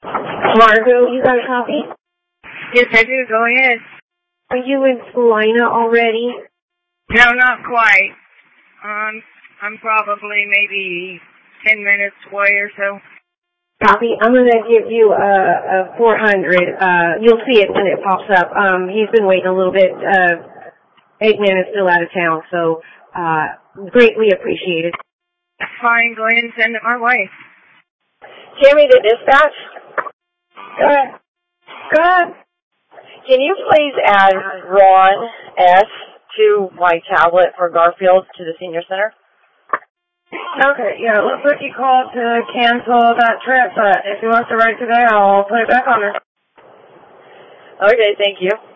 Margot, you got a copy? Yes, I do. Go ahead. Are you in Salina already? No, not quite. I'm probably maybe 10 minutes away or so. Copy. I'm going to give you a 400. You'll see it when it pops up. He's been waiting a little bit. 8 minutes, still out of town, so greatly appreciated. Fine, go ahead and send it my way. Jimmy, the dispatch? Go ahead. Go ahead. Can you please add Ron S. to my tablet for Garfield to the senior center? Okay, yeah, looks like he called to cancel that trip, but if he wants to write today, I'll put it back on her. Okay, thank you.